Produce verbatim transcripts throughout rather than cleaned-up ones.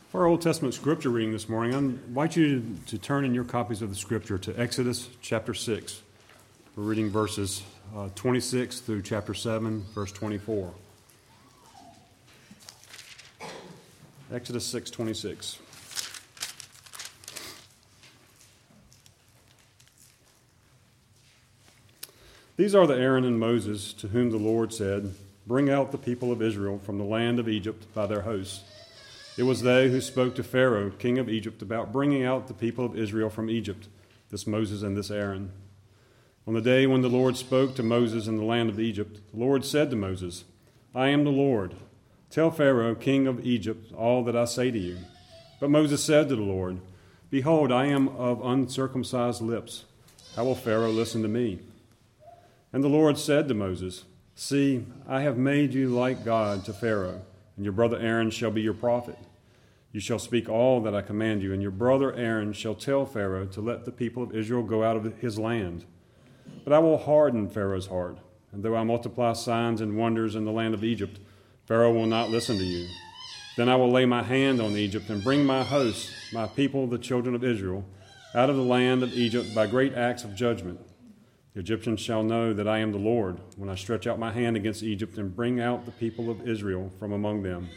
For our Old Testament scripture reading this morning, I invite you to, to turn in your copies of the scripture to Exodus chapter six. We're reading verses uh, twenty-six through chapter seven, verse twenty-four. Exodus six twenty-six. These are the Aaron and Moses to whom the Lord said, "Bring out the people of Israel from the land of Egypt by their hosts." It was they who spoke to Pharaoh, king of Egypt, about bringing out the people of Israel from Egypt, this Moses and this Aaron. On the day when the Lord spoke to Moses in the land of Egypt, the Lord said to Moses, "I am the Lord. Tell Pharaoh, king of Egypt, all that I say to you." But Moses said to the Lord, "Behold, I am of uncircumcised lips. How will Pharaoh listen to me?" And the Lord said to Moses, "See, I have made you like God to Pharaoh, and your brother Aaron shall be your prophet. You shall speak all that I command you, and your brother Aaron shall tell Pharaoh to let the people of Israel go out of his land. But I will harden Pharaoh's heart, and though I multiply signs and wonders in the land of Egypt, Pharaoh will not listen to you. Then I will lay my hand on Egypt and bring my host, my people, the children of Israel, out of the land of Egypt by great acts of judgment. The Egyptians shall know that I am the Lord when I stretch out my hand against Egypt and bring out the people of Israel from among them."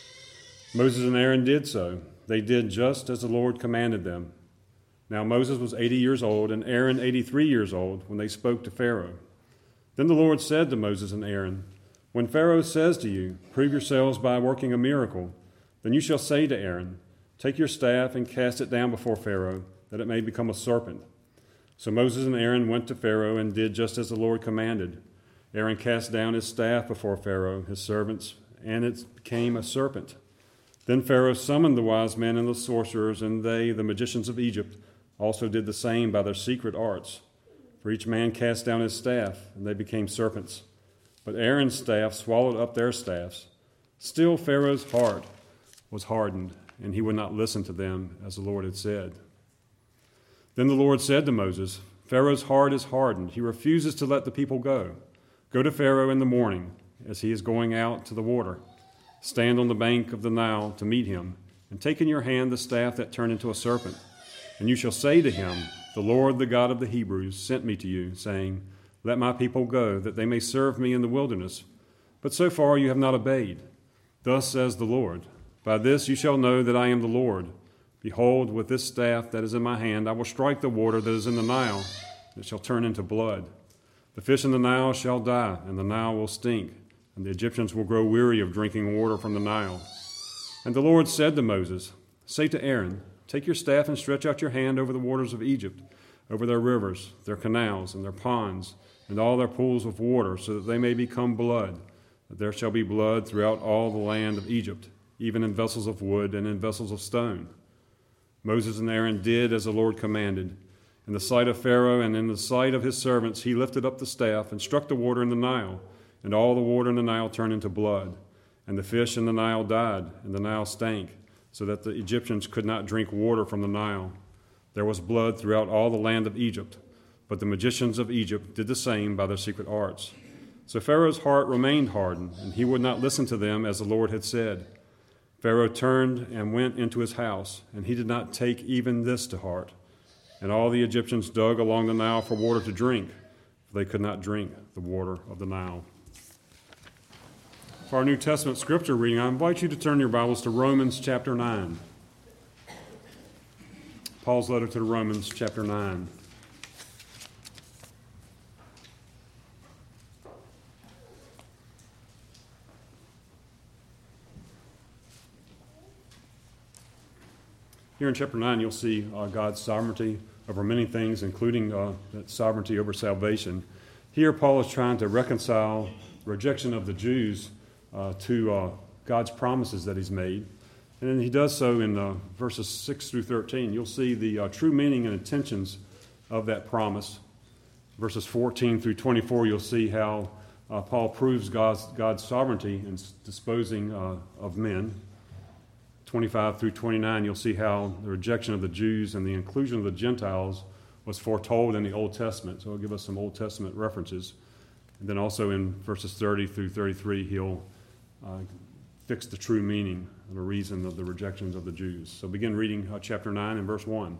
Moses and Aaron did so. They did just as the Lord commanded them. Now Moses was eighty years old and Aaron eighty-three years old when they spoke to Pharaoh. Then the Lord said to Moses and Aaron, "When Pharaoh says to you, 'Prove yourselves by working a miracle,' then you shall say to Aaron, 'Take your staff and cast it down before Pharaoh, that it may become a serpent.'" So Moses and Aaron went to Pharaoh and did just as the Lord commanded. Aaron cast down his staff before Pharaoh, his servants, and it became a serpent. Then Pharaoh summoned the wise men and the sorcerers, and they, the magicians of Egypt, also did the same by their secret arts. For each man cast down his staff, and they became serpents. But Aaron's staff swallowed up their staffs. Still Pharaoh's heart was hardened, and he would not listen to them, as the Lord had said. Then the Lord said to Moses, "Pharaoh's heart is hardened. He refuses to let the people go. Go to Pharaoh in the morning, as he is going out to the water. Stand on the bank of the Nile to meet him, and take in your hand the staff that turned into a serpent. And you shall say to him, 'The Lord, the God of the Hebrews, sent me to you, saying, Let my people go, that they may serve me in the wilderness. But so far you have not obeyed. Thus says the Lord, By this you shall know that I am the Lord. Behold, with this staff that is in my hand, I will strike the water that is in the Nile, and it shall turn into blood. The fish in the Nile shall die, and the Nile will stink, and the Egyptians will grow weary of drinking water from the Nile.' And the Lord said to Moses, 'Say to Aaron, Take your staff and stretch out your hand over the waters of Egypt, over their rivers, their canals, and their ponds, and all their pools of water, so that they may become blood, that there shall be blood throughout all the land of Egypt, even in vessels of wood and in vessels of stone.' Moses and Aaron did as the Lord commanded. In the sight of Pharaoh and in the sight of his servants, he lifted up the staff and struck the water in the Nile, and all the water in the Nile turned into blood. And the fish in the Nile died, and the Nile stank, so that the Egyptians could not drink water from the Nile. There was blood throughout all the land of Egypt, but the magicians of Egypt did the same by their secret arts. So Pharaoh's heart remained hardened, and he would not listen to them as the Lord had said. Pharaoh turned and went into his house, and he did not take even this to heart. And all the Egyptians dug along the Nile for water to drink, for they could not drink the water of the Nile." For our New Testament scripture reading, I invite you to turn your Bibles to Romans chapter nine. Paul's letter to the Romans chapter nine. Here in chapter nine, you'll see uh, God's sovereignty over many things, including uh, that sovereignty over salvation. Here, Paul is trying to reconcile the rejection of the Jews uh, to uh, God's promises that he's made. And then he does so in uh, verses six through thirteen. You'll see the uh, true meaning and intentions of that promise. Verses fourteen through twenty-four, you'll see how uh, Paul proves God's, God's sovereignty in disposing uh, of men. twenty-five through twenty-nine, you'll see how the rejection of the Jews and the inclusion of the Gentiles was foretold in the Old Testament. So he'll give us some Old Testament references. And then also in verses thirty through thirty-three, he'll uh, fix the true meaning and the reason of the rejections of the Jews. So begin reading uh, chapter nine and verse one.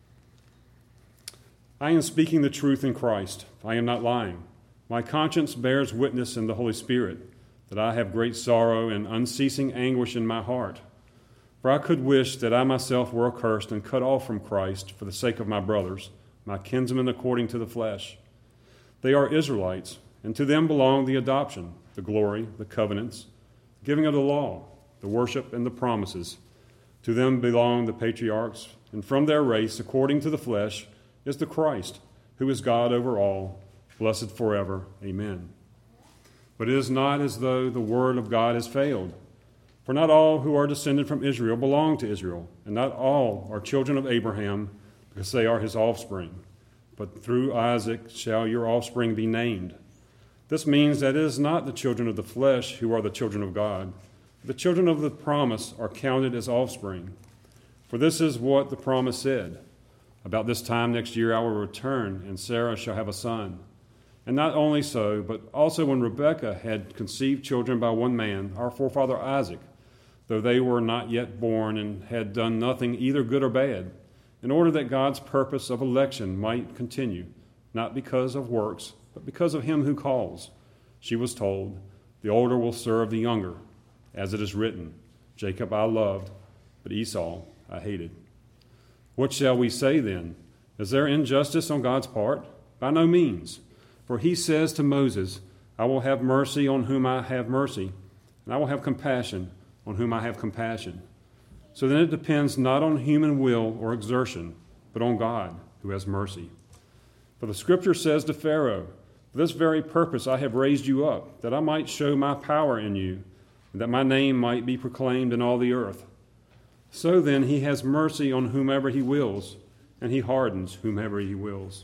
I am speaking the truth in Christ. I am not lying. My conscience bears witness in the Holy Spirit that I have great sorrow and unceasing anguish in my heart. For I could wish that I myself were accursed and cut off from Christ for the sake of my brothers, my kinsmen according to the flesh. They are Israelites, and to them belong the adoption, the glory, the covenants, the giving of the law, the worship, and the promises. To them belong the patriarchs, and from their race, according to the flesh, is the Christ, who is God over all, blessed forever. Amen. But it is not as though the word of God has failed. For not all who are descended from Israel belong to Israel, and not all are children of Abraham, because they are his offspring. But through Isaac shall your offspring be named. This means that it is not the children of the flesh who are the children of God. The children of the promise are counted as offspring. For this is what the promise said. About this time next year I will return, and Sarah shall have a son. And not only so, but also when Rebekah had conceived children by one man, our forefather Isaac, though they were not yet born and had done nothing either good or bad, in order that God's purpose of election might continue, not because of works, but because of him who calls. She was told, the older will serve the younger, as it is written, Jacob I loved, but Esau I hated. What shall we say then? Is there injustice on God's part? By no means. For he says to Moses, I will have mercy on whom I have mercy, and I will have compassion on whom I have compassion. So then it depends not on human will or exertion, but on God, who has mercy. For the Scripture says to Pharaoh, for this very purpose I have raised you up, that I might show my power in you, and that my name might be proclaimed in all the earth. So then he has mercy on whomever he wills, and he hardens whomever he wills.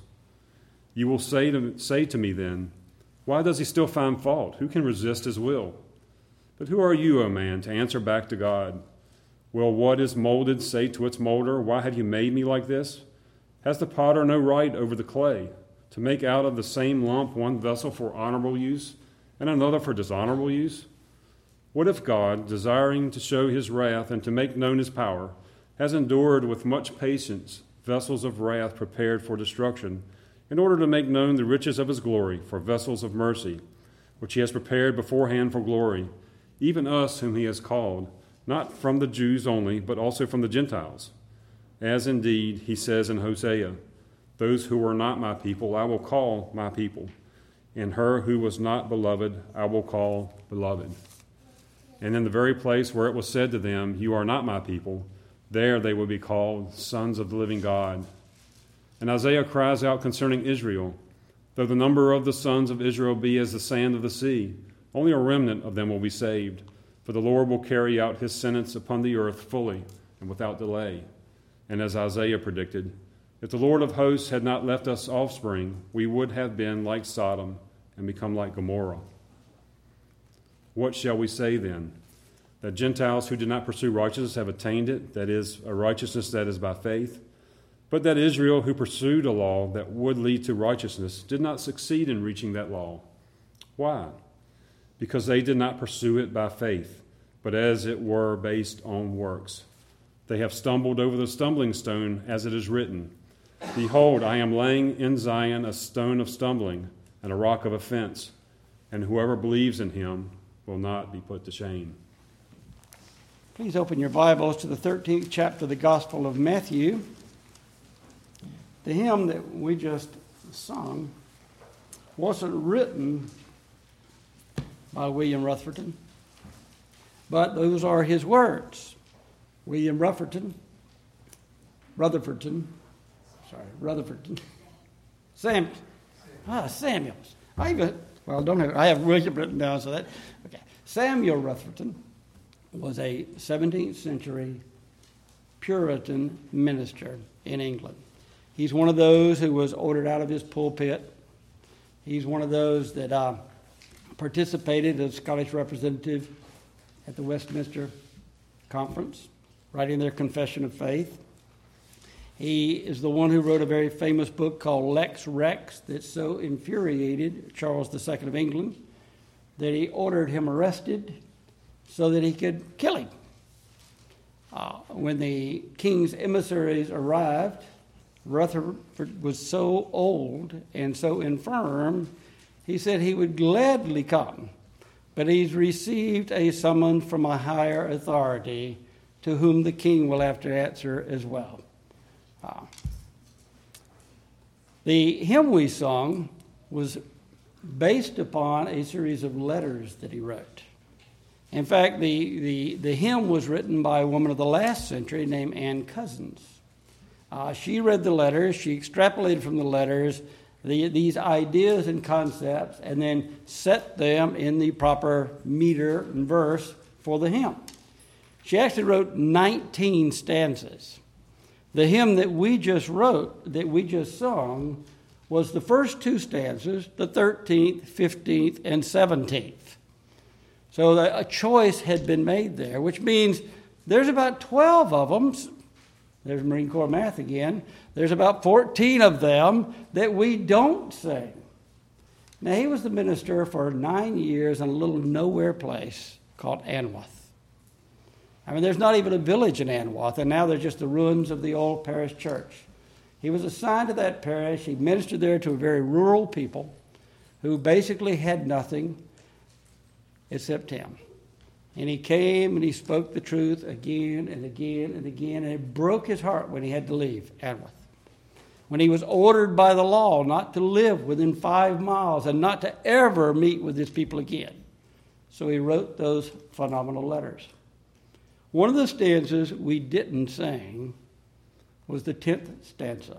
You will say to, say to me then, why does he still find fault? Who can resist his will? But who are you, O man, to answer back to God? Will what is molded say to its molder, why have you made me like this? Has the potter no right over the clay, to make out of the same lump one vessel for honorable use, and another for dishonorable use? What if God, desiring to show his wrath and to make known his power, has endured with much patience vessels of wrath prepared for destruction, in order to make known the riches of his glory for vessels of mercy, which he has prepared beforehand for glory, even us whom he has called, not from the Jews only, but also from the Gentiles? As indeed he says in Hosea, those who were not my people I will call my people, and her who was not beloved I will call beloved. And in the very place where it was said to them, you are not my people, there they will be called sons of the living God. And Isaiah cries out concerning Israel, though the number of the sons of Israel be as the sand of the sea, only a remnant of them will be saved. For the Lord will carry out his sentence upon the earth fully and without delay. And as Isaiah predicted, if the Lord of hosts had not left us offspring, we would have been like Sodom and become like Gomorrah. What shall we say then? That Gentiles who did not pursue righteousness have attained it, that is, a righteousness that is by faith, but that Israel, who pursued a law that would lead to righteousness, did not succeed in reaching that law. Why? Because they did not pursue it by faith, but as it were based on works. They have stumbled over the stumbling stone, as it is written, behold, I am laying in Zion a stone of stumbling and a rock of offense, and whoever believes in him will not be put to shame. Please open your Bibles to the thirteenth chapter of the Gospel of Matthew. The hymn that we just sung wasn't written by William Rutherford, but those are his words. William Rutherford, Rutherford, sorry, Rutherford, Sam, ah, Samuels. I even, well, don't have, I have William written down, so that, okay. Samuel Rutherford was a seventeenth century Puritan minister in England. He's one of those who was ordered out of his pulpit. He's one of those that uh, participated as Scottish representative at the Westminster Conference, writing their Confession of Faith. He is the one who wrote a very famous book called Lex Rex that so infuriated Charles the Second of England that he ordered him arrested, so that he could kill him. Uh, when the king's emissaries arrived, Rutherford was so old and so infirm, he said he would gladly come, but he's received a summons from a higher authority to whom the king will have to answer as well. Uh, the hymn we sung was based upon a series of letters that he wrote. In fact, the, the, the hymn was written by a woman of the last century named Anne Cousins. Uh, she read the letters, she extrapolated from the letters the, these ideas and concepts, and then set them in the proper meter and verse for the hymn. She actually wrote nineteen stanzas. The hymn that we just wrote, that we just sung, was the first two stanzas, the thirteenth, fifteenth, and seventeenth. So a choice had been made there, which means there's about twelve of them. There's Marine Corps math again. There's about fourteen of them that we don't sing. Now, he was the minister for nine years in a little nowhere place called Anwath. I mean, there's not even a village in Anwath, and now there's just the ruins of the old parish church. He was assigned to that parish. He ministered there to a very rural people who basically had nothing except him. And he came and he spoke the truth again and again and again, and it broke his heart when he had to leave Anwath. When he was ordered by the law not to live within five miles and not to ever meet with his people again. So he wrote those phenomenal letters. One of the stanzas we didn't sing was the tenth stanza.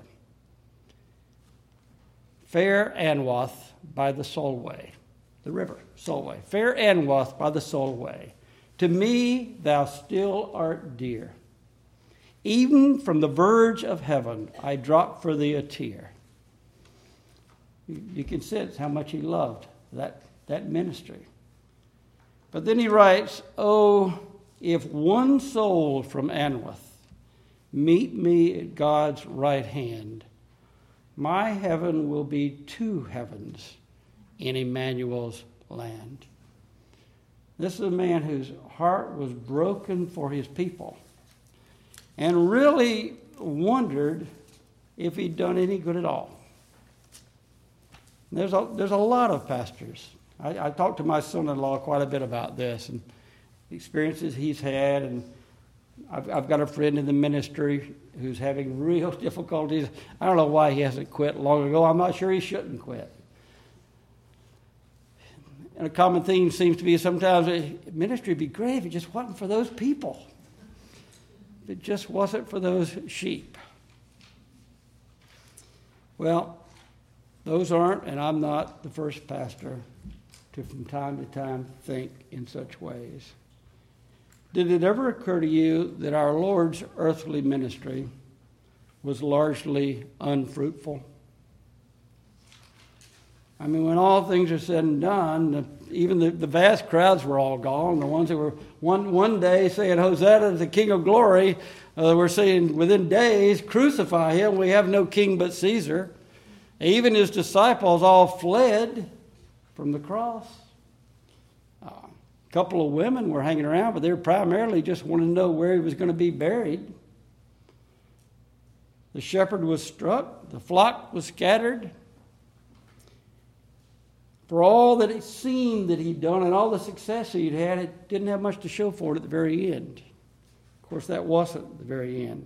Fair Anwath by the Solway, the river, Solway. Fair Anwath by the Solway, to me thou still art dear. Even from the verge of heaven I drop for thee a tear. You, you can sense how much he loved that, that ministry. But then he writes, oh, if one soul from Anwath meet me at God's right hand, my heaven will be two heavens in Emmanuel's land. This is a man whose heart was broken for his people and really wondered if he'd done any good at all. There's a, there's a lot of pastors. I, I talked to my son-in-law quite a bit about this and experiences he's had, and I've, I've got a friend in the ministry who's having real difficulties. I don't know why he hasn't quit long ago. I'm not sure he shouldn't quit. And a common theme seems to be sometimes ministry would be great if it just wasn't for those people. If it just wasn't for those sheep. Well, those aren't, and I'm not the first pastor to from time to time think in such ways. Did it ever occur to you that our Lord's earthly ministry was largely unfruitful? I mean, when all things are said and done, the, even the, the vast crowds were all gone. The ones that were one, one day saying, Hosanna to the King of Glory, uh, were saying within days, crucify him, we have no king but Caesar. Even his disciples all fled from the cross. Uh, a couple of women were hanging around, but they were primarily just wanting to know where he was going to be buried. The shepherd was struck. The flock was scattered. For all that it seemed that he'd done and all the success he'd had, it didn't have much to show for it at the very end. Of course, that wasn't the very end.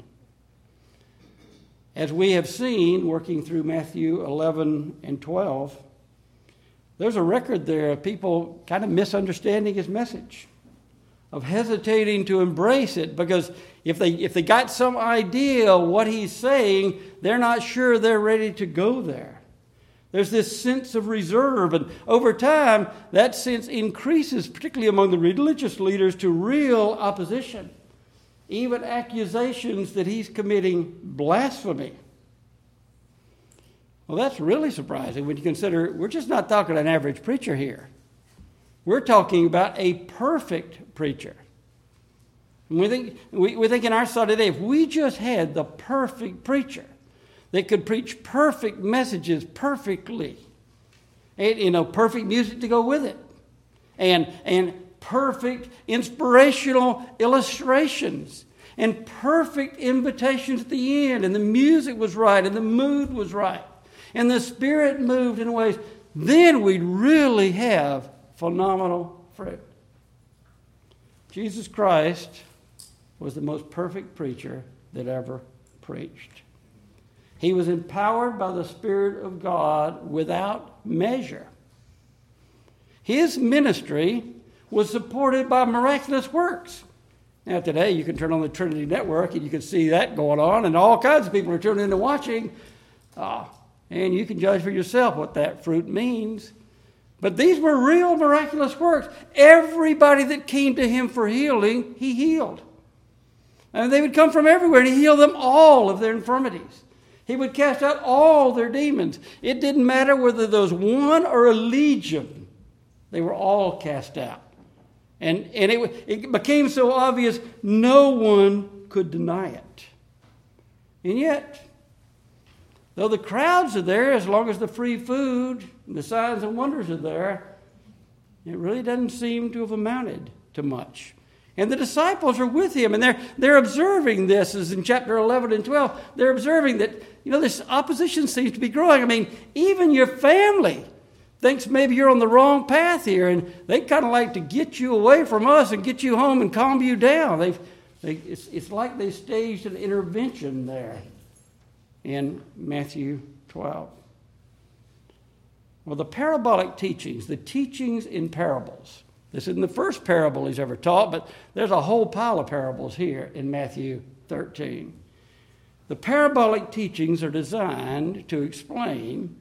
As we have seen, working through Matthew eleven and twelve, there's a record there of people kind of misunderstanding his message, of hesitating to embrace it, because if they if they got some idea of what he's saying, they're not sure they're ready to go there. There's this sense of reserve, and over time, that sense increases, particularly among the religious leaders, to real opposition, even accusations that he's committing blasphemy. Well, that's really surprising when you consider we're just not talking an average preacher here. We're talking about a perfect preacher. And we think, we, we think in our society today, if we just had the perfect preacher that could preach perfect messages perfectly, and, you know, perfect music to go with it, and, and perfect inspirational illustrations and perfect invitations at the end, and the music was right, and the mood was right, and the Spirit moved in ways, then we'd really have phenomenal fruit. Jesus Christ was the most perfect preacher that ever preached. He was empowered by the Spirit of God without measure. His ministry was supported by miraculous works. Now today you can turn on the Trinity Network and you can see that going on, and all kinds of people are tuning in and watching. Uh, and you can judge for yourself what that fruit means. But these were real miraculous works. Everybody that came to him for healing, he healed. And they would come from everywhere, and he healed them all of their infirmities. He would cast out all their demons. It didn't matter whether there was one or a legion. They were all cast out. And, and it, it became so obvious, no one could deny it. And yet, though the crowds are there, as long as the free food and the signs and wonders are there, it really doesn't seem to have amounted to much. And the disciples are with him, and they're, they're observing this, as in chapter eleven and twelve. They're observing that, you know, this opposition seems to be growing. I mean, even your family thinks maybe you're on the wrong path here, and they kind of like to get you away from us and get you home and calm you down. They've, they, it's, it's like they staged an intervention there in Matthew twelve. Well, the parabolic teachings, the teachings in parables. This isn't the first parable he's ever taught, but there's a whole pile of parables here in Matthew thirteen. The parabolic teachings are designed to explain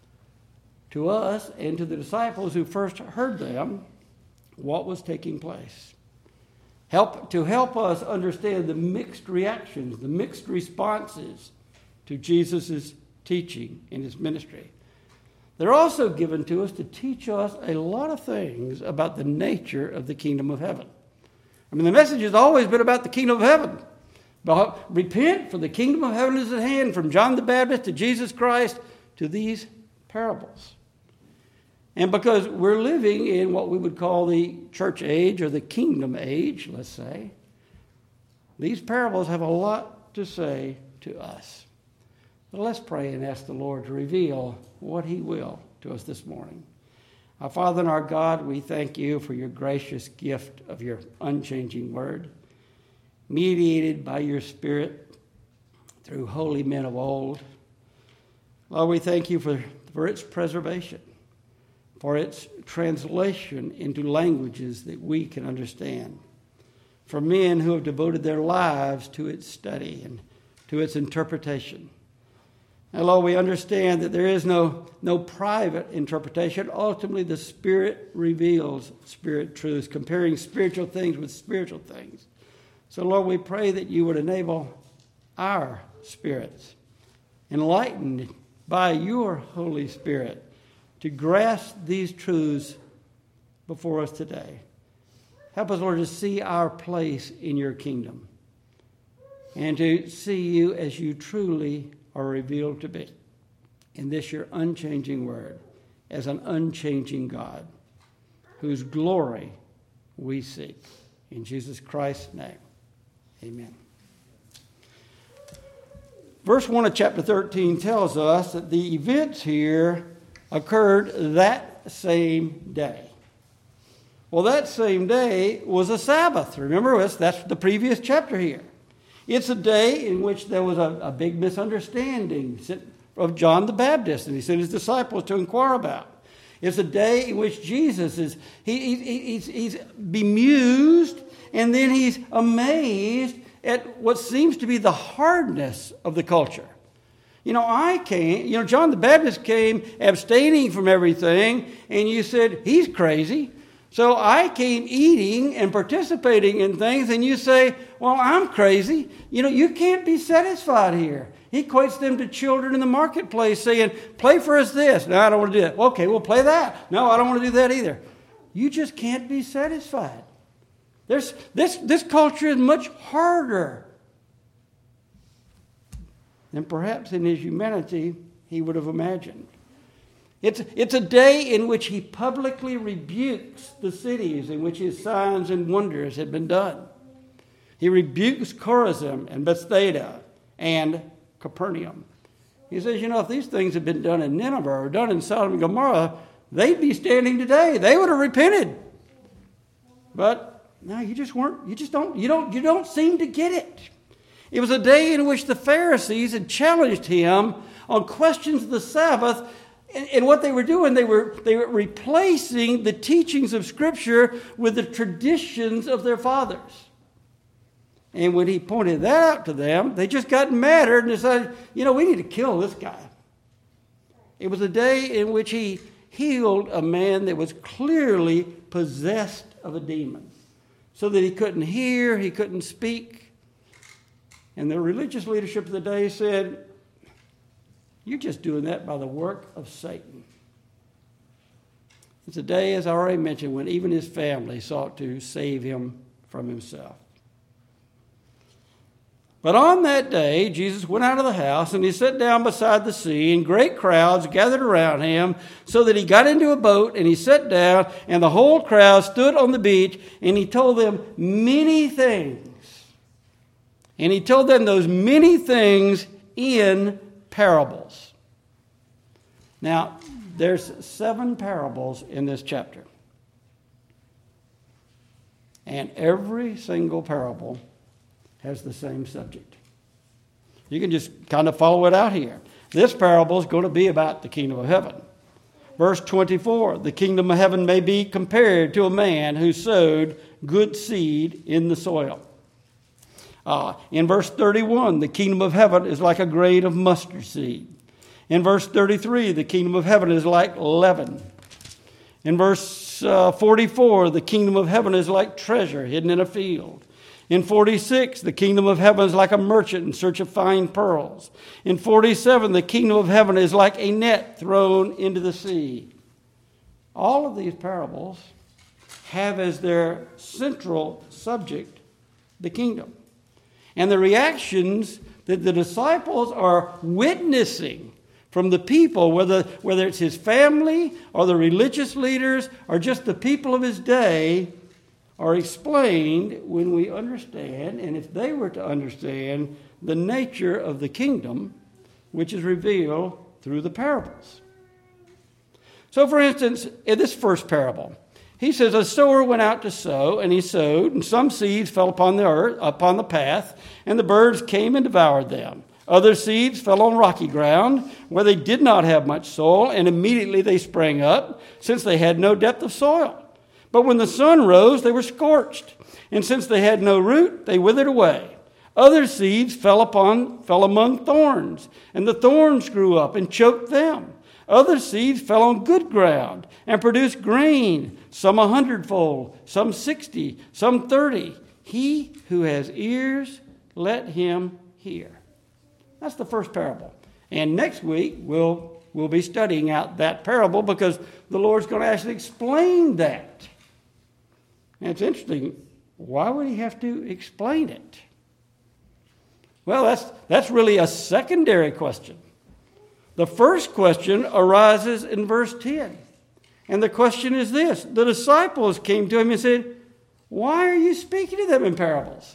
to us and to the disciples who first heard them what was taking place. Help to help us understand the mixed reactions, the mixed responses to Jesus' teaching in his ministry. They're also given to us to teach us a lot of things about the nature of the kingdom of heaven. I mean, the message has always been about the kingdom of heaven. But repent, for the kingdom of heaven is at hand, from John the Baptist to Jesus Christ to these parables. And because we're living in what we would call the church age or the kingdom age, let's say, these parables have a lot to say to us. But let's pray and ask the Lord to reveal what he will to us this morning. Our Father and our God, we thank you for your gracious gift of your unchanging word, mediated by your Spirit through holy men of old. Lord, we thank you for, for its preservation, for its translation into languages that we can understand, for men who have devoted their lives to its study and to its interpretation. And Lord, we understand that there is no, no private interpretation. Ultimately, the Spirit reveals Spirit truths, comparing spiritual things with spiritual things. So, Lord, we pray that you would enable our spirits, enlightened by your Holy Spirit, to grasp these truths before us today. Help us, Lord, to see our place in your kingdom and to see you as you truly are revealed to be in this your unchanging word, as an unchanging God whose glory we seek. In Jesus Christ's name, amen. Verse one of chapter thirteen tells us that the events here occurred that same day. Well, that same day was a Sabbath. Remember, that's the previous chapter here. It's a day in which there was a, a big misunderstanding of John the Baptist, and he sent his disciples to inquire about. It's a day in which Jesus is he, he, he's, he's bemused, and then he's amazed at what seems to be the hardness of the culture. You know, I came, you know, John the Baptist came abstaining from everything, and you said, he's crazy. So I came eating and participating in things, and you say, well, I'm crazy. You know, you can't be satisfied here. He equates them to children in the marketplace saying, play for us this. No, I don't want to do that. Okay, we'll play that. No, I don't want to do that either. You just can't be satisfied. There's, this, this culture is much harder than perhaps in his humanity he would have imagined. It's, it's a day in which he publicly rebukes the cities in which his signs and wonders had been done. He rebukes Chorazin and Bethsaida and Capernaum. He says, you know, if these things had been done in Nineveh or done in Sodom and Gomorrah, they'd be standing today. They would have repented. But no, you just weren't, you just don't, you don't, you don't seem to get it. It was a day in which the Pharisees had challenged him on questions of the Sabbath. And, and what they were doing, they were, they were replacing the teachings of Scripture with the traditions of their fathers. And when he pointed that out to them, they just got madder and decided, you know, we need to kill this guy. It was a day in which he healed a man that was clearly possessed of a demon, so that he couldn't hear, he couldn't speak. And the religious leadership of the day said, you're just doing that by the work of Satan. It's a day, as I already mentioned, when even his family sought to save him from himself. But on that day, Jesus went out of the house, and he sat down beside the sea, and great crowds gathered around him, so that he got into a boat, and he sat down, and the whole crowd stood on the beach, and he told them many things. And he told them those many things in parables. Now, there's seven parables in this chapter. And every single parable has the same subject. You can just kind of follow it out here. This parable is going to be about the kingdom of heaven. Verse twenty-four, the kingdom of heaven may be compared to a man who sowed good seed in the soil. Uh, in verse thirty-one, the kingdom of heaven is like a grain of mustard seed. In verse thirty-three, the kingdom of heaven is like leaven. In verse uh, forty-four, the kingdom of heaven is like treasure hidden in a field. In forty-six, the kingdom of heaven is like a merchant in search of fine pearls. In forty-seven, the kingdom of heaven is like a net thrown into the sea. All of these parables have as their central subject the kingdom. And the reactions that the disciples are witnessing from the people, whether, whether it's his family or the religious leaders or just the people of his day, are explained when we understand, and if they were to understand, the nature of the kingdom, which is revealed through the parables. So, for instance, in this first parable, he says, a sower went out to sow, and he sowed, and some seeds fell upon the earth, upon the path, and the birds came and devoured them. Other seeds fell on rocky ground, where they did not have much soil, and immediately they sprang up, since they had no depth of soil. But when the sun rose, they were scorched, and since they had no root, they withered away. Other seeds fell upon, fell among thorns, and the thorns grew up and choked them. Other seeds fell on good ground and produced grain, some a hundredfold, some sixty, some thirty. He who has ears, let him hear. That's the first parable. And next week, we'll, we'll be studying out that parable because the Lord's going to actually explain that. And it's interesting. Why would he have to explain it? Well, that's, that's really a secondary question. The first question arises in verse ten. And the question is this. The disciples came to him and said, why are you speaking to them in parables?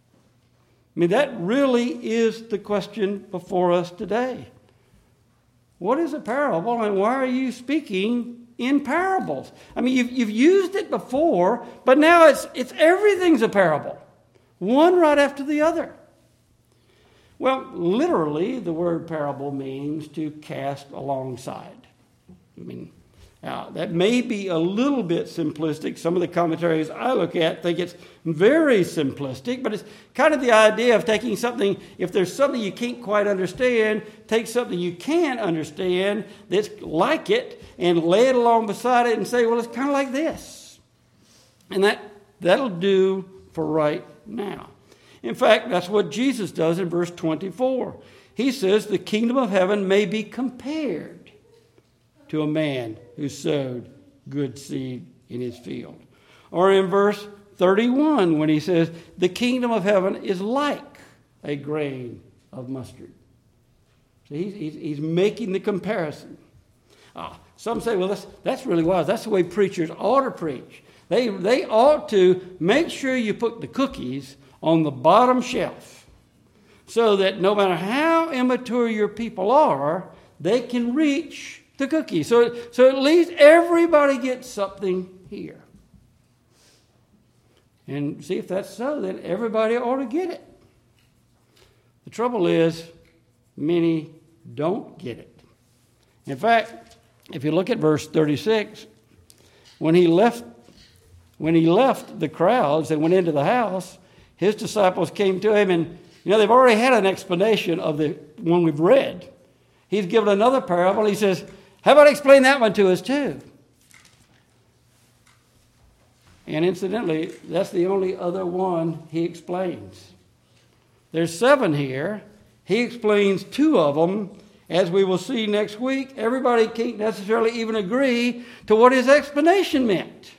I mean, that really is the question before us today. What is a parable and why are you speaking in parables? I mean, you've, you've used it before, but now it's, it's everything's a parable. One right after the other. Well, literally, the word parable means to cast alongside. I mean, now, that may be a little bit simplistic. Some of the commentaries I look at think it's very simplistic, but it's kind of the idea of taking something, if there's something you can't quite understand, take something you can understand that's like it and lay it along beside it and say, well, it's kind of like this. And that, that'll do for right now. In fact, that's what Jesus does in verse twenty-four. He says the kingdom of heaven may be compared to a man who sowed good seed in his field. Or in verse thirty-one, when he says the kingdom of heaven is like a grain of mustard. So he's, he's, he's making the comparison. Ah, some say, well, that's, that's really wise. That's the way preachers ought to preach. They, they ought to make sure you put the cookies on the bottom shelf so that no matter how immature your people are, they can reach the cookies. So, so at least everybody gets something here. And see, if that's so, then everybody ought to get it. The trouble is, many don't get it. In fact, if you look at verse thirty-six, when he left, when he left the crowds and went into the house, his disciples came to him, and you know they've already had an explanation of the one we've read. He's given another parable. He says, "How about explain that one to us too?" And incidentally, that's the only other one he explains. There's seven here. He explains two of them. As we will see next week, everybody can't necessarily even agree to what his explanation meant.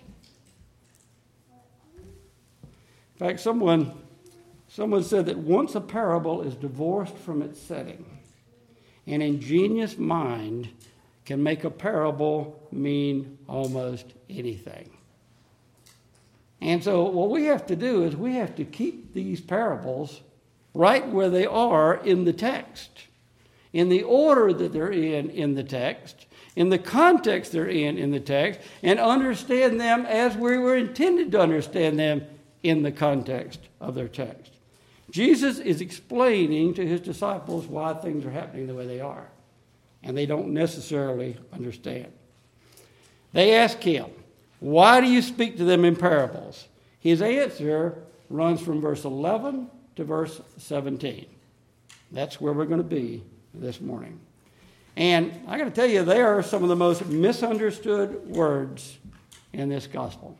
In fact, someone, someone said that once a parable is divorced from its setting, an ingenious mind can make a parable mean almost anything. And so what we have to do is we have to keep these parables right where they are in the text, in the order that they're in in the text, in the context they're in in the text, and understand them as we were intended to understand them in the context of their text. Jesus is explaining to his disciples why things are happening the way they are, and they don't necessarily understand. They ask him, "Why do you speak to them in parables?" His answer runs from verse eleven to verse seventeen. That's where we're going to be this morning. And I got to tell you, they are some of the most misunderstood words in this gospel.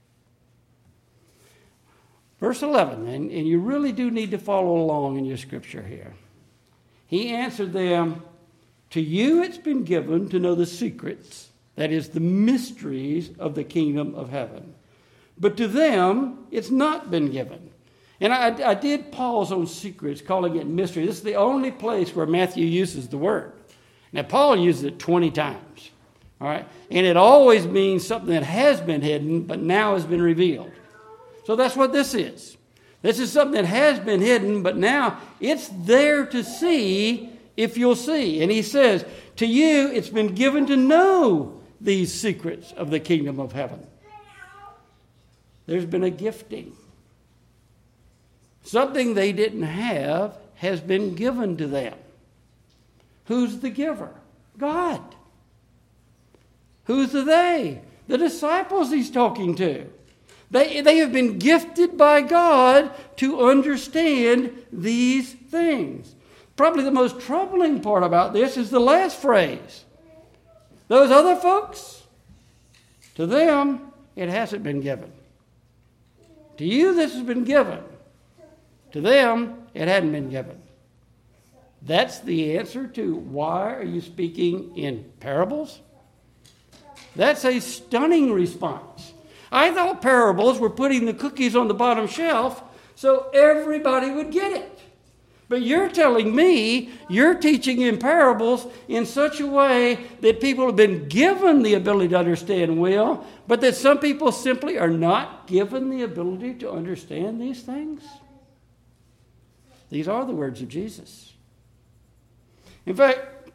Verse eleven, and, and you really do need to follow along in your scripture here. He answered them, "To you it's been given to know the secrets, that is, the mysteries of the kingdom of heaven. But to them it's not been given." And I, I did pause on secrets, calling it mystery. This is the only place where Matthew uses the word. Now, Paul uses it twenty times. All right? And it always means something that has been hidden, but now has been revealed. So that's what this is. This is something that has been hidden, but now it's there to see if you'll see. And he says, "To you it's been given to know these secrets of the kingdom of heaven." There's been a gifting. Something they didn't have has been given to them. Who's the giver? God. Who's the they? The disciples he's talking to. They, they have been gifted by God to understand these things. Probably the most troubling part about this is the last phrase. Those other folks, to them, it hasn't been given. To you, this has been given. To them, it hadn't been given. That's the answer to why are you speaking in parables? That's a stunning response. I thought parables were putting the cookies on the bottom shelf so everybody would get it. But you're telling me you're teaching in parables in such a way that people have been given the ability to understand will, but that some people simply are not given the ability to understand these things? These are the words of Jesus. In fact,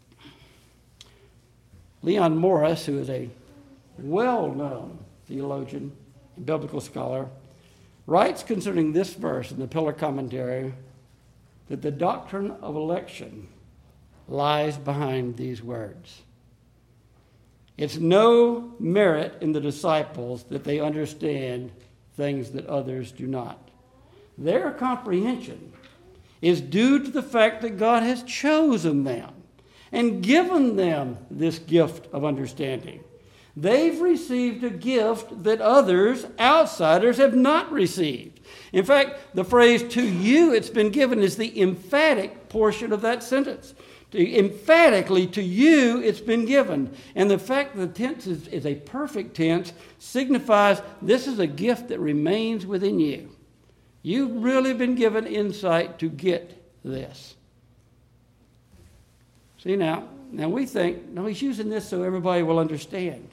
Leon Morris, who is a well-known theologian and biblical scholar, writes concerning this verse in the Pillar Commentary that the doctrine of election lies behind these words. It's no merit in the disciples that they understand things that others do not. Their comprehension is due to the fact that God has chosen them and given them this gift of understanding. They've received a gift that others, outsiders, have not received. In fact, the phrase, "to you it's been given," is the emphatic portion of that sentence. To, emphatically, to you it's been given. And the fact that the tense is, is a perfect tense signifies this is a gift that remains within you. You've really been given insight to get this. See, now, now we think, no, he's using this so everybody will understand.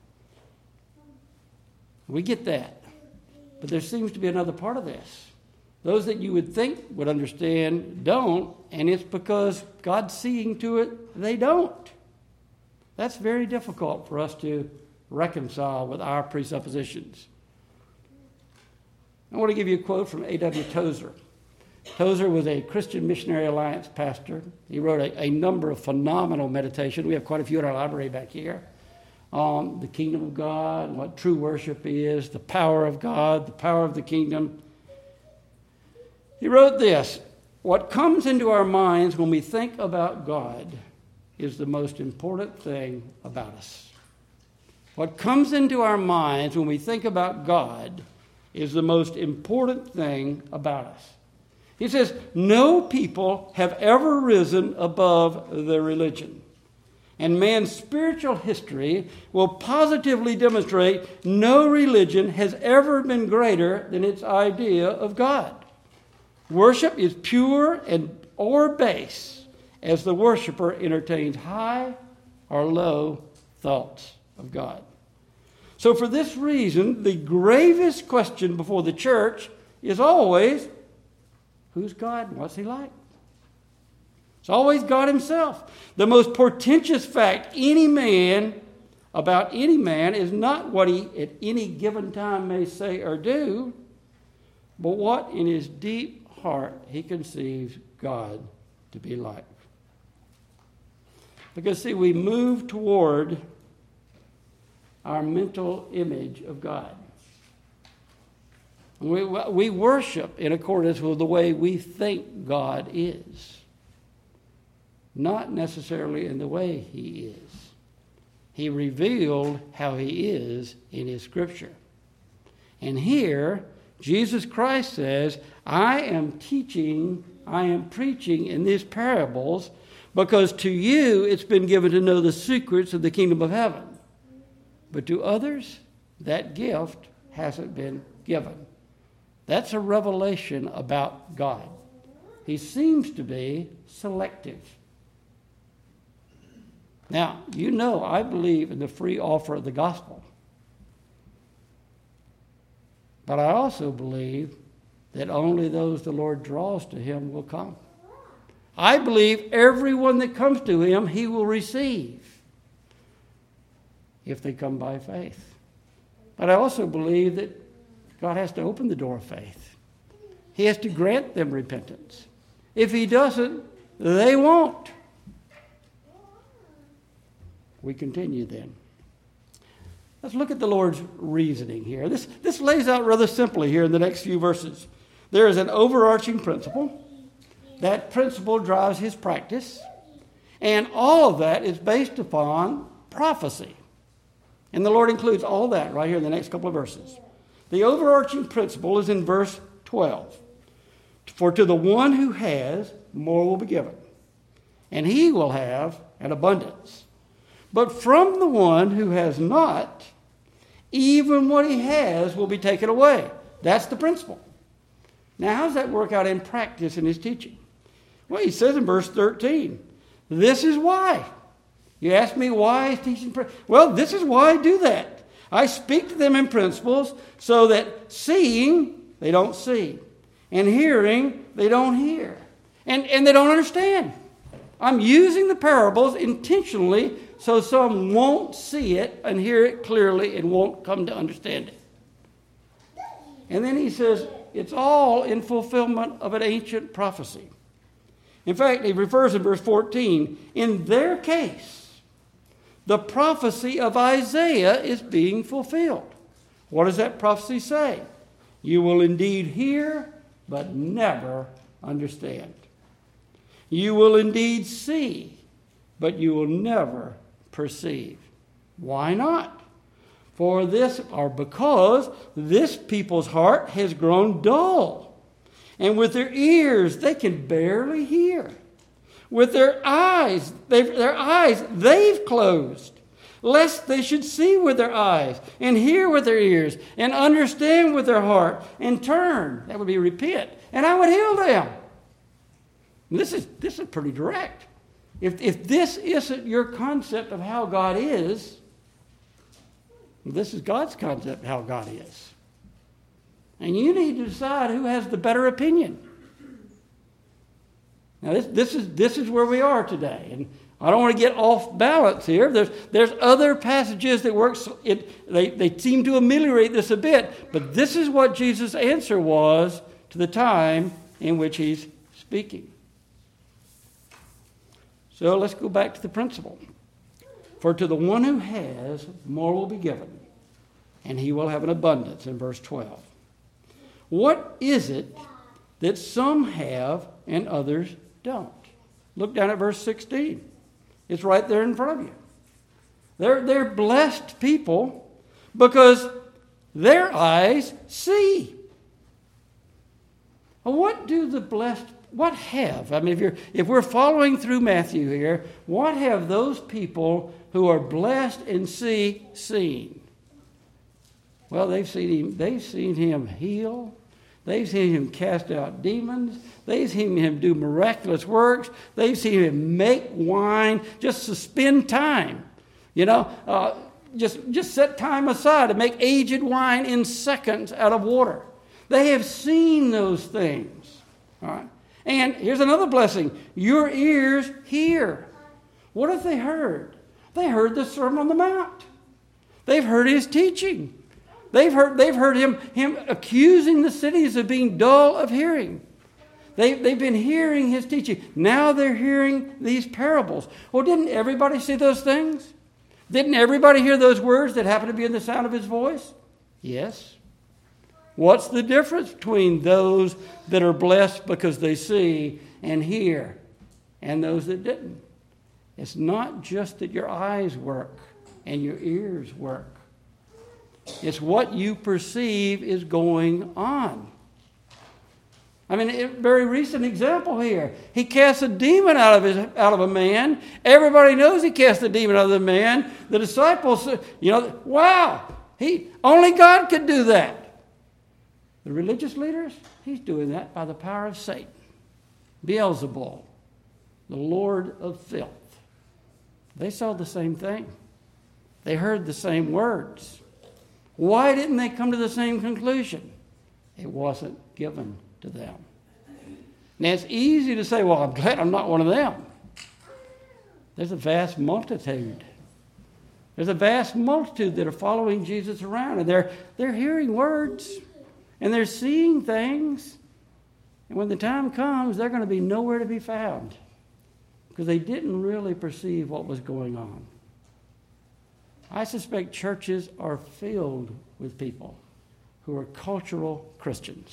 We get that. But there seems to be another part of this. Those that you would think would understand don't, and it's because God's seeing to it they don't. That's very difficult for us to reconcile with our presuppositions. I want to give you a quote from A W Tozer. Tozer was a Christian Missionary Alliance pastor. He wrote a, a number of phenomenal meditations. We have quite a few in our library back here. On the kingdom of God, what true worship is, the power of God, the power of the kingdom. He wrote this: what comes into our minds when we think about God is the most important thing about us. What comes into our minds when we think about God is the most important thing about us. He says, no people have ever risen above their religion. And man's spiritual history will positively demonstrate no religion has ever been greater than its idea of God. Worship is pure and or base as the worshiper entertains high or low thoughts of God. So for this reason, the gravest question before the church is always, who's God and what's he like? It's always God himself. The most portentous fact any man about any man is not what he at any given time may say or do, but what in his deep heart he conceives God to be like. Because, see, we move toward our mental image of God. We, we worship in accordance with the way we think God is, not necessarily in the way he is. He revealed how he is in his scripture. And here, Jesus Christ says, I am teaching, I am preaching in these parables because to you it's been given to know the secrets of the kingdom of heaven. But to others, that gift hasn't been given. That's a revelation about God. He seems to be selective. Now, you know I believe in the free offer of the gospel. But I also believe that only those the Lord draws to him will come. I believe everyone that comes to him, he will receive if they come by faith. But I also believe that God has to open the door of faith. He has to grant them repentance. If he doesn't, they won't. We continue then. Let's look at the Lord's reasoning here. This, this lays out rather simply here in the next few verses. There is an overarching principle. That principle drives his practice. And all of that is based upon prophecy. And the Lord includes all that right here in the next couple of verses. The overarching principle is in verse twelve. For to the one who has, more will be given, and he will have an abundance. But from the one who has not, even what he has will be taken away. That's the principle. Now, how does that work out in practice in his teaching? Well, he says in verse thirteen, this is why. You ask me why he's teaching. Well, this is why I do that. I speak to them in principles so that seeing, they don't see. And hearing, they don't hear. And, and they don't understand. I'm using the parables intentionally so some won't see it and hear it clearly and won't come to understand it. And then he says, it's all in fulfillment of an ancient prophecy. In fact, he refers in verse fourteen, in their case, the prophecy of Isaiah is being fulfilled. What does that prophecy say? You will indeed hear, but never understand. You will indeed see, but you will never perceive. Why not? For this, or because this people's heart has grown dull, and with their ears they can barely hear. With their eyes, they've, their eyes they've closed, lest they should see with their eyes, and hear with their ears, and understand with their heart, and turn. That would be repent, and I would heal them. This is, this is pretty direct. If, if this isn't your concept of how God is, this is God's concept of how God is. And you need to decide who has the better opinion. Now, this, this is this is where we are today. And I don't want to get off balance here. There's, there's other passages that work, it, they, they seem to ameliorate this a bit. But this is what Jesus' answer was to the time in which he's speaking. So let's go back to the principle. For to the one who has, more will be given, and he will have an abundance, in verse twelve. What is it that some have and others don't? Look down at verse sixteen. It's right there in front of you. They're, they're blessed people because their eyes see. Well, what do the blessed, what have, I mean, if, you're, if we're following through Matthew here, what have those people who are blessed and see seen? Well, they've seen him, they've seen him heal. They've seen him cast out demons. They've seen him do miraculous works. They've seen him make wine just to spend time. You know, uh, just, just set time aside to make aged wine in seconds out of water. They have seen those things. All right. And here's another blessing. Your ears hear. What have they heard? They heard the Sermon on the Mount. They've heard his teaching. They've heard, they've heard him, him accusing the cities of being dull of hearing. They, they've been hearing his teaching. Now they're hearing these parables. Well, didn't everybody see those things? Didn't everybody hear those words that happened to be in the sound of his voice? Yes. What's the difference between those that are blessed because they see and hear and those that didn't? It's not just that your eyes work and your ears work. It's what you perceive is going on. I mean, a very recent example here. He cast a demon out of his, out of a man. Everybody knows he cast a demon out of the man. The disciples, you know, wow, he only God could do that. The religious leaders, he's doing that by the power of Satan. Beelzebul, the Lord of filth. They saw the same thing. They heard the same words. Why didn't they come to the same conclusion? It wasn't given to them. Now, it's easy to say, well, I'm glad I'm not one of them. There's a vast multitude. There's a vast multitude that are following Jesus around, and they're, they're hearing words, and they're seeing things. And when the time comes, they're going to be nowhere to be found because they didn't really perceive what was going on. I suspect churches are filled with people who are cultural Christians,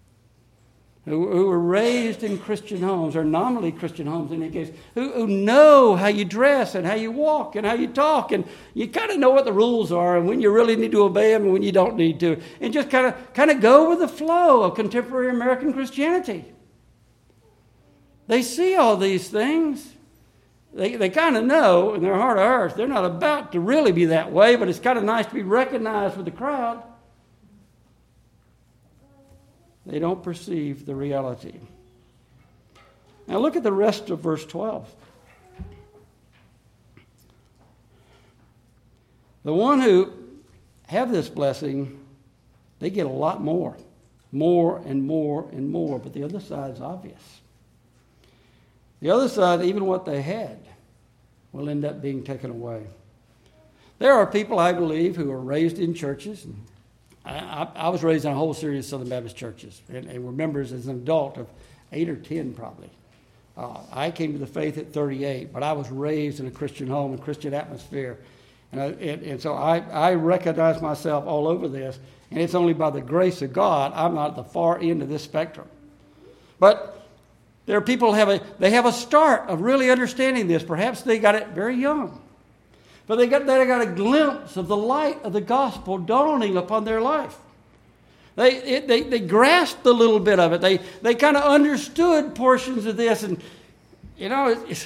who, who were raised in Christian homes, or nominally Christian homes in any case, who, who know how you dress and how you walk and how you talk, and you kind of know what the rules are and when you really need to obey them and when you don't need to, and just kind of kind of go with the flow of contemporary American Christianity. They see all these things. They they kind of know in their heart of hearts they're not about to really be that way, but it's kind of nice to be recognized with the crowd. They don't perceive the reality. Now look at the rest of verse twelve. The one who have this blessing, they get a lot more. More and more and more. But the other side is obvious. The other side, even what they had, will end up being taken away. There are people, I believe, who are raised in churches. And I, I, I was raised in a whole series of Southern Baptist churches and, and were members as an adult of eight or ten probably. Uh, I came to the faith at thirty-eight, but I was raised in a Christian home, a Christian atmosphere. And, I, and, and so I, I recognize myself all over this, and it's only by the grace of God I'm not at the far end of this spectrum. But there are people who have a, they have a start of really understanding this. Perhaps they got it very young. But they got, they got a glimpse of the light of the gospel dawning upon their life. They, it, they, they grasped a little bit of it. They, they kind of understood portions of this. And, you know, it, it's,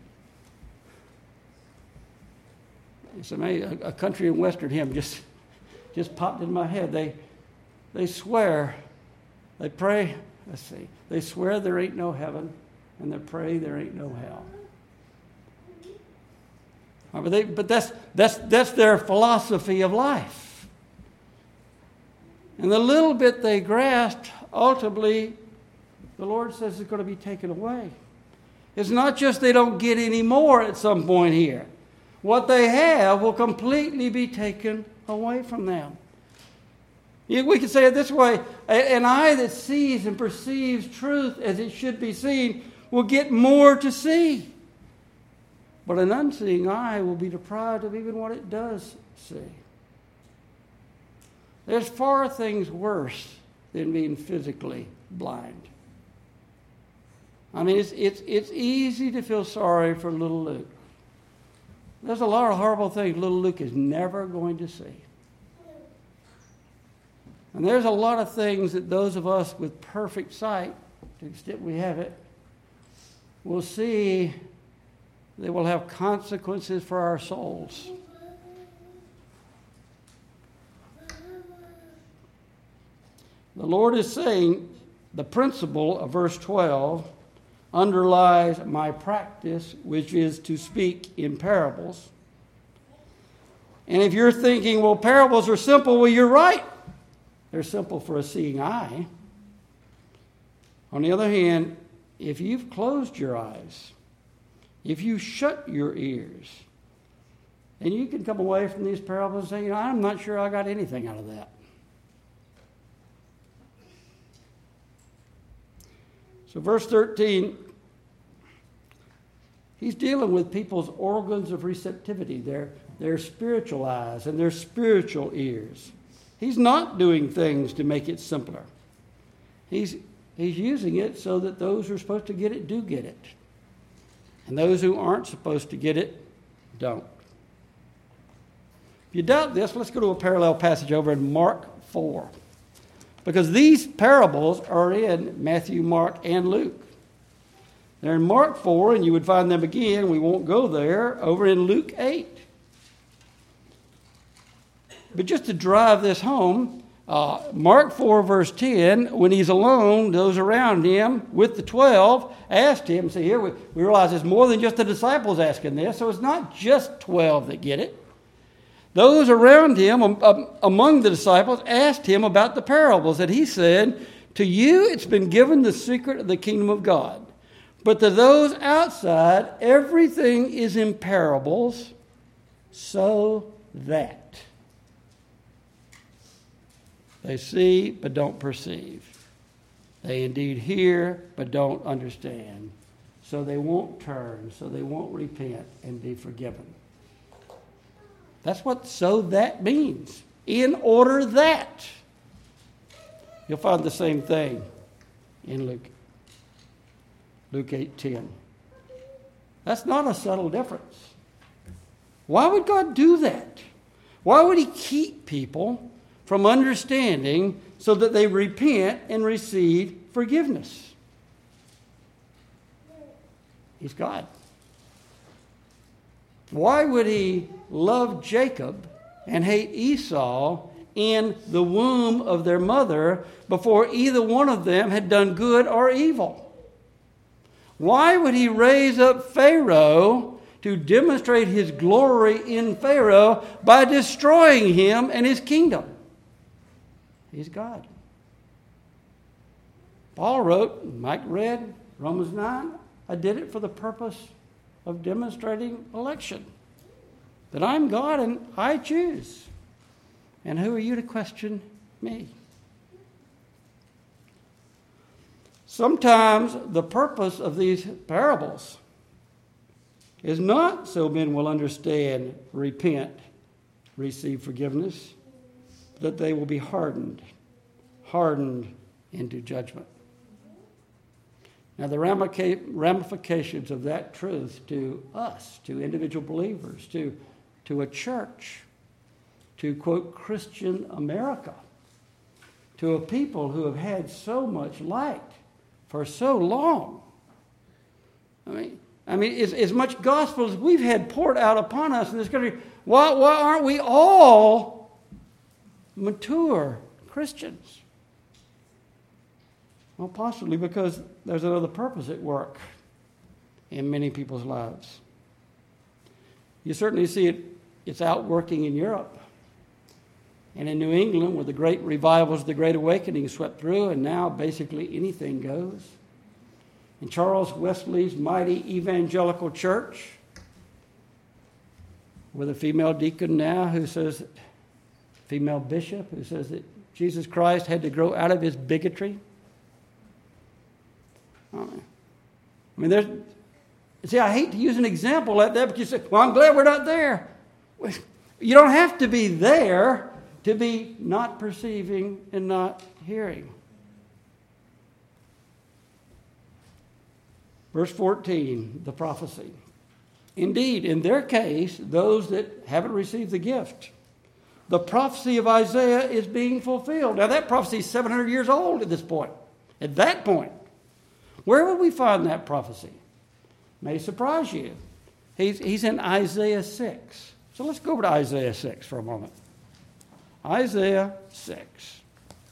it's amazing. A, a country and western hymn just, just popped in my head. They, they swear, they pray, let's see. They swear there ain't no heaven, and they pray there ain't no hell. But, they, but that's, that's, that's their philosophy of life. And the little bit they grasped, ultimately, the Lord says it's going to be taken away. It's not just they don't get any more at some point here. What they have will completely be taken away from them. We can say it this way: an eye that sees and perceives truth as it should be seen will get more to see. But an unseeing eye will be deprived of even what it does see. There's far things worse than being physically blind. I mean, it's, it's, it's easy to feel sorry for little Luke. There's a lot of horrible things little Luke is never going to see. And there's a lot of things that those of us with perfect sight, to the extent we have it, will see that will have consequences for our souls. The Lord is saying the principle of verse twelve underlies my practice, which is to speak in parables. And if you're thinking, well, parables are simple, well, you're right. They're simple for a seeing eye. On the other hand, if you've closed your eyes, if you shut your ears, then you can come away from these parables and say, you know, I'm not sure I got anything out of that. So verse thirteen, he's dealing with people's organs of receptivity, their, their spiritual eyes and their spiritual ears. He's not doing things to make it simpler. He's, he's using it so that those who are supposed to get it do get it. And those who aren't supposed to get it don't. If you doubt this, let's go to a parallel passage over in Mark four. Because these parables are in Matthew, Mark, and Luke. They're in Mark four, and you would find them again. We won't go there. Over in Luke eight. But just to drive this home, uh, Mark four, verse ten, when he's alone, those around him with the twelve asked him, see here, we, we realize it's more than just the disciples asking this, so it's not just twelve that get it. Those around him, um, among the disciples, asked him about the parables. And he said, to you it's been given the secret of the kingdom of God. But to those outside, everything is in parables, so that they see but don't perceive. They indeed hear but don't understand. So they won't turn, so they won't repent and be forgiven. That's what so that means. In order that. You'll find the same thing in Luke. Luke eight ten. That's not a subtle difference. Why would God do that? Why would he keep people from understanding so that they repent and receive forgiveness? He's God. Why would he love Jacob and hate Esau in the womb of their mother before either one of them had done good or evil? Why would he raise up Pharaoh to demonstrate his glory in Pharaoh by destroying him and his kingdom? He's God. Paul wrote, Mike read, Romans nine, I did it for the purpose of demonstrating election. That I'm God and I choose. And who are you to question me? Sometimes the purpose of these parables is not so men will understand, repent, receive forgiveness, that they will be hardened, hardened into judgment. Now, the ramifications of that truth to us, to individual believers, to, to a church, to, quote, Christian America, to a people who have had so much light for so long. I mean, I mean, as, as much gospel as we've had poured out upon us in this country, why, why aren't we all mature Christians? Well, possibly because there's another purpose at work in many people's lives. You certainly see it, it's outworking in Europe. And in New England, where the great revivals, the Great Awakening swept through, and now basically anything goes. In Charles Wesley's mighty evangelical church, with a female deacon now who says, female bishop who says that Jesus Christ had to grow out of his bigotry. I mean, there's, see, I hate to use an example like that, but you say, well, I'm glad we're not there. You don't have to be there to be not perceiving and not hearing. Verse fourteen, the prophecy. Indeed, in their case, those that haven't received the gift, the prophecy of Isaiah is being fulfilled. Now, that prophecy is seven hundred years old at this point. At that point. Where would we find that prophecy? May surprise you. He's, he's in Isaiah six. So let's go over to Isaiah six for a moment. Isaiah six.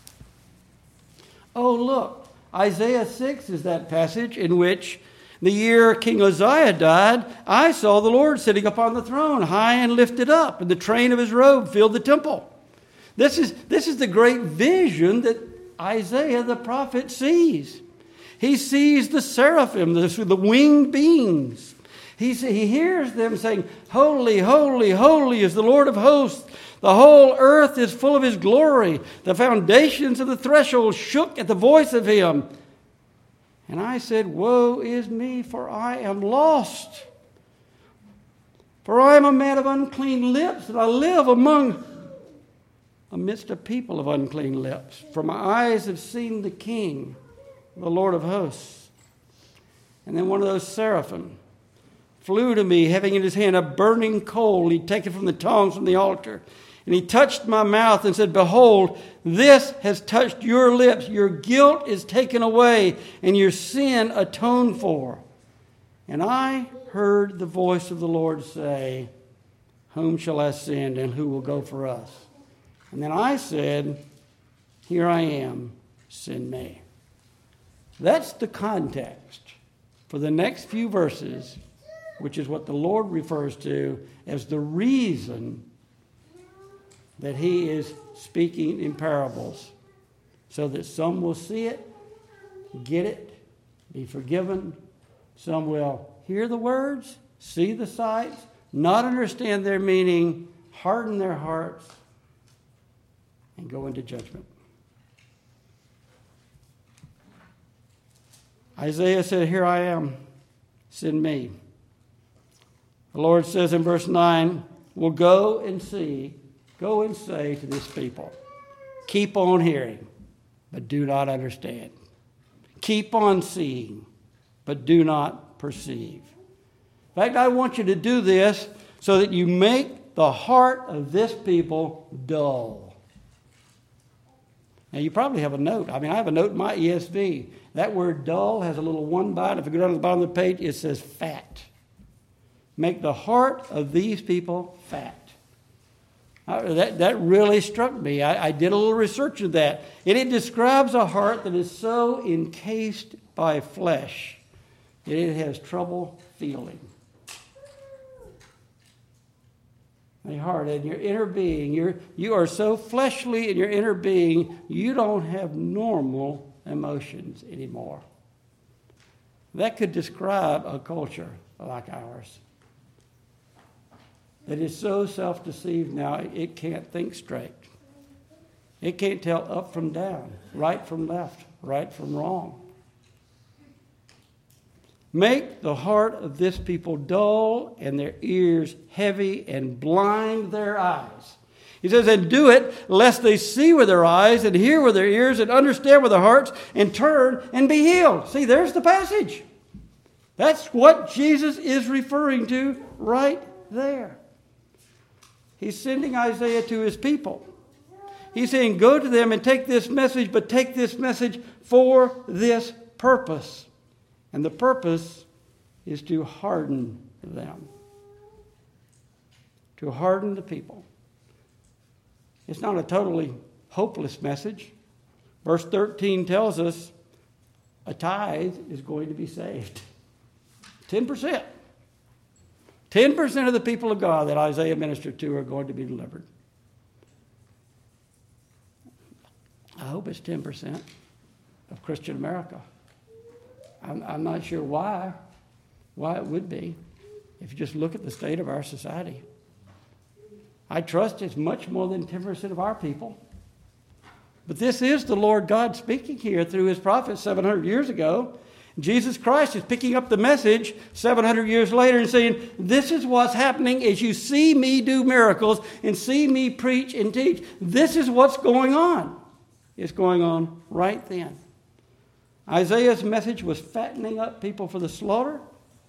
Oh, look. Isaiah six is that passage in which the year King Uzziah died, I saw the Lord sitting upon the throne, high and lifted up, and the train of his robe filled the temple. This is, this is the great vision that Isaiah the prophet sees. He sees the seraphim, the, the winged beings. He, he hears them saying, holy, holy, holy is the Lord of hosts. The whole earth is full of his glory. The foundations of the threshold shook at the voice of him. And I said, woe is me, for I am lost. For I am a man of unclean lips, and I live among, amidst a people of unclean lips. For my eyes have seen the King, the Lord of hosts. And then one of those seraphim flew to me, having in his hand a burning coal. He'd taken from the tongs from the altar. And he touched my mouth and said, behold, this has touched your lips. Your guilt is taken away and your sin atoned for. And I heard the voice of the Lord say, whom shall I send and who will go for us? And then I said, here I am, send me. That's the context for the next few verses, which is what the Lord refers to as the reason that he is speaking in parables, so that some will see it, get it, be forgiven. Some will hear the words, see the sights, not understand their meaning, harden their hearts, and go into judgment. Isaiah said, here I am, send me. The Lord says in verse nine, we'll go and see, go and say to this people, keep on hearing, but do not understand. Keep on seeing, but do not perceive. In fact, I want you to do this so that you make the heart of this people dull. Now, you probably have a note. I mean, I have a note in my E S V. That word dull has a little one bite. If you go down to the bottom of the page, it says fat. Make the heart of these people fat. Uh, that, that really struck me. I, I did a little research of that. And it describes a heart that is so encased by flesh that it has trouble feeling. The heart and your inner being, you're, you are so fleshly in your inner being, you don't have normal emotions anymore. That could describe a culture like ours that is so self-deceived now, it can't think straight. It can't tell up from down, right from left, right from wrong. Make the heart of this people dull and their ears heavy and blind their eyes. He says, and do it lest they see with their eyes and hear with their ears and understand with their hearts and turn and be healed. See, there's the passage. That's what Jesus is referring to right there. He's sending Isaiah to his people. He's saying, go to them and take this message, but take this message for this purpose. And the purpose is to harden them. To harden the people. It's not a totally hopeless message. Verse thirteen tells us a tithe is going to be saved. ten percent. ten percent of the people of God that Isaiah ministered to are going to be delivered. I hope it's ten percent of Christian America. I'm, I'm not sure why, why it would be, if you just look at the state of our society. I trust it's much more than ten percent of our people. But this is the Lord God speaking here through his prophets seven hundred years ago. Jesus Christ is picking up the message seven hundred years later and saying, this is what's happening as you see me do miracles and see me preach and teach. This is what's going on. It's going on right then. Isaiah's message was fattening up people for the slaughter.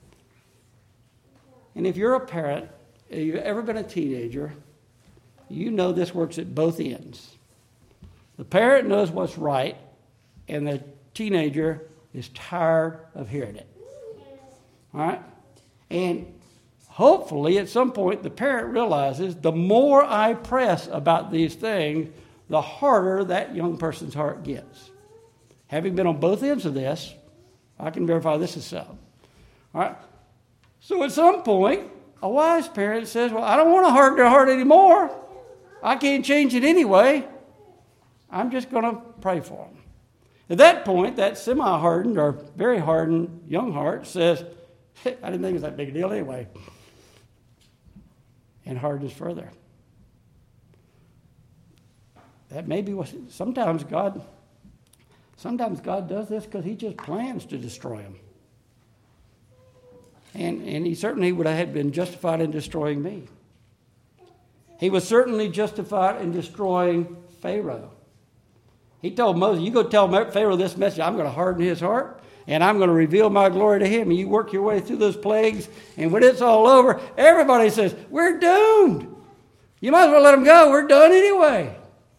And if you're a parent, if you've ever been a teenager, you know this works at both ends. The parent knows what's right, and the teenager is tired of hearing it. All right? And hopefully at some point the parent realizes the more I press about these things, the harder that young person's heart gets. Having been on both ends of this, I can verify this is so. All right? So at some point, a wise parent says, well, I don't want to harden their heart anymore. I can't change it anyway. I'm just going to pray for them. At that point, that semi-hardened or very hardened young heart says, I didn't think it was that big a deal anyway. And hardens further. That may be what, sometimes God, sometimes God does this because he just plans to destroy them. And, and he certainly would have been justified in destroying me. He was certainly justified in destroying Pharaoh. He told Moses, you go tell Pharaoh this message, I'm going to harden his heart, and I'm going to reveal my glory to him. And you work your way through those plagues, and when it's all over, everybody says, we're doomed. You might as well let them go. We're done anyway.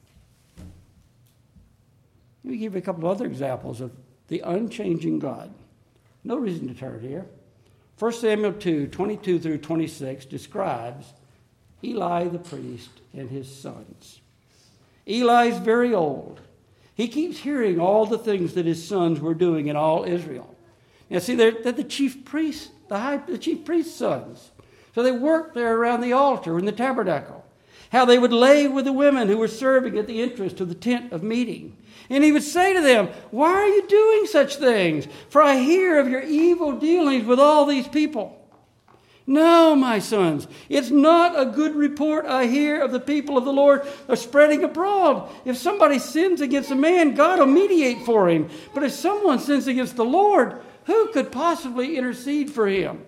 Let me give you a couple of other examples of the unchanging God. No reason to turn here. First Samuel two, twenty-two through twenty-six describes Eli the priest and his sons. Eli's very old. He keeps hearing all the things that his sons were doing in all Israel. Now, see, they're, they're the chief priests, the, high, the chief priest's sons. So they worked there around the altar in the tabernacle. How they would lay with the women who were serving at the entrance of the tent of meeting. And he would say to them, why are you doing such things? For I hear of your evil dealings with all these people. No, my sons, it's not a good report I hear of the people of the Lord are spreading abroad. If somebody sins against a man, God will mediate for him. But if someone sins against the Lord, who could possibly intercede for him?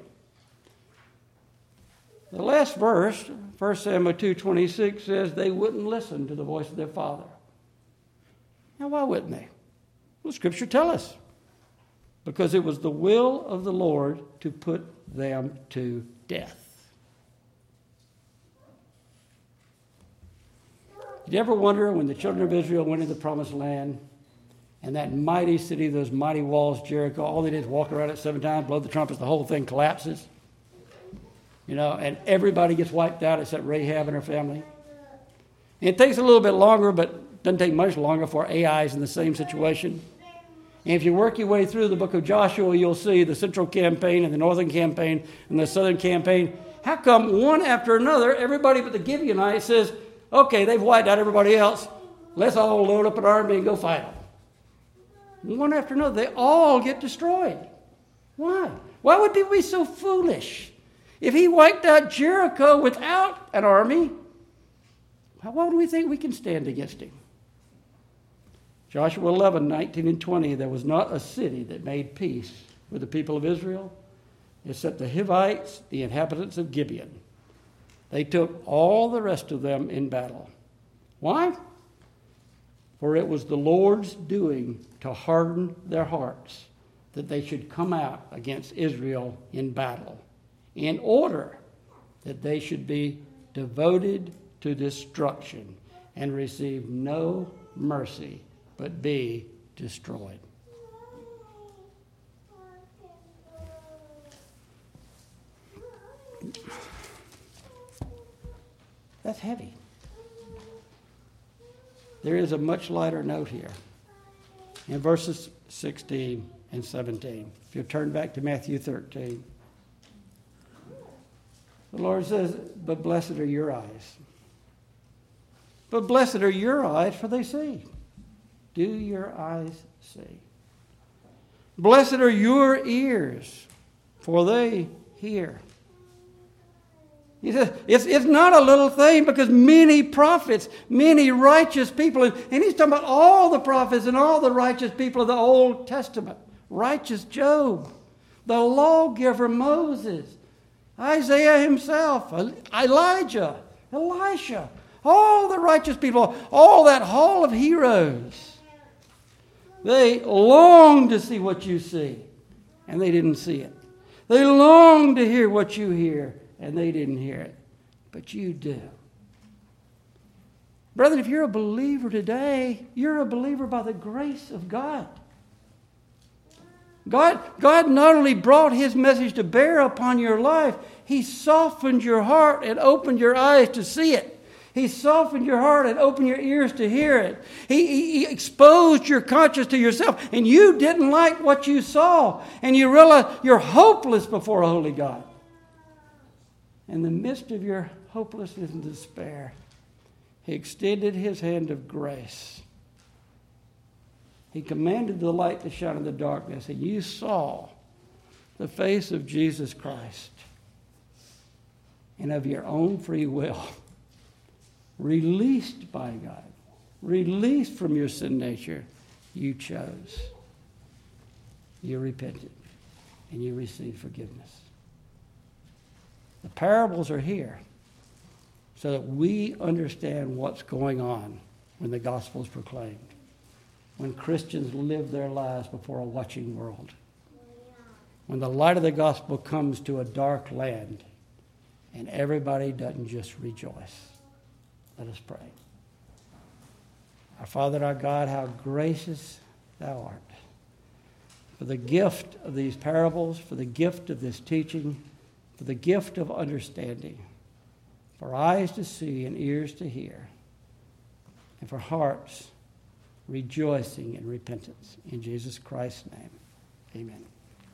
The last verse, First Samuel two twenty-six, says they wouldn't listen to the voice of their father. Now, why wouldn't they? Well, Scripture tells us. Because it was the will of the Lord to put them to death. Did you ever wonder when the children of Israel went into the promised land and that mighty city, those mighty walls, Jericho, all they did is walk around it seven times, blow the trumpets, the whole thing collapses? You know, and everybody gets wiped out except Rahab and her family. And it takes a little bit longer, but it doesn't take much longer for Ai is in the same situation. And if you work your way through the book of Joshua, you'll see the central campaign and the northern campaign and the southern campaign. How come one after another, everybody but the Gibeonites says, okay, they've wiped out everybody else. Let's all load up an army and go fight them. One after another, they all get destroyed. Why? Why would people be so foolish? If he wiped out Jericho without an army, how would we think we can stand against him? Joshua eleven, nineteen and twenty, there was not a city that made peace with the people of Israel except the Hivites, the inhabitants of Gibeon. They took all the rest of them in battle. Why? For it was the Lord's doing to harden their hearts that they should come out against Israel in battle, in order that they should be devoted to destruction and receive no mercy, but be destroyed. That's heavy. There is a much lighter note here in verses sixteen and seventeen. If you turn back to Matthew thirteen. The Lord says, but blessed are your eyes. But blessed are your eyes, for they see. Do your eyes see? Blessed are your ears, for they hear. He says, it's, it's not a little thing, because many prophets, many righteous people, and, and he's talking about all the prophets and all the righteous people of the Old Testament. Righteous Job, the lawgiver Moses, Isaiah himself, Elijah, Elisha, all the righteous people, all that hall of heroes. They longed to see what you see, and they didn't see it. They longed to hear what you hear, and they didn't hear it. But you do. Brethren, if you're a believer today, you're a believer by the grace of God. God, God not only brought His message to bear upon your life, He softened your heart and opened your eyes to see it. He softened your heart and opened your ears to hear it. He, he, he exposed your conscience to yourself, and you didn't like what you saw, and you realize you're hopeless before a holy God. In the midst of your hopelessness and despair, He extended His hand of grace. He commanded the light to shine in the darkness, and you saw the face of Jesus Christ. And of your own free will, released by God, released from your sin nature, you chose. You repented, and you received forgiveness. The parables are here so that we understand what's going on when the gospel is proclaimed, when Christians live their lives before a watching world, when the light of the gospel comes to a dark land and everybody doesn't just rejoice. Let us pray. Our Father, our God, how gracious Thou art for the gift of these parables, for the gift of this teaching, for the gift of understanding, for eyes to see and ears to hear, and for hearts rejoicing in repentance. In Jesus Christ's name, amen.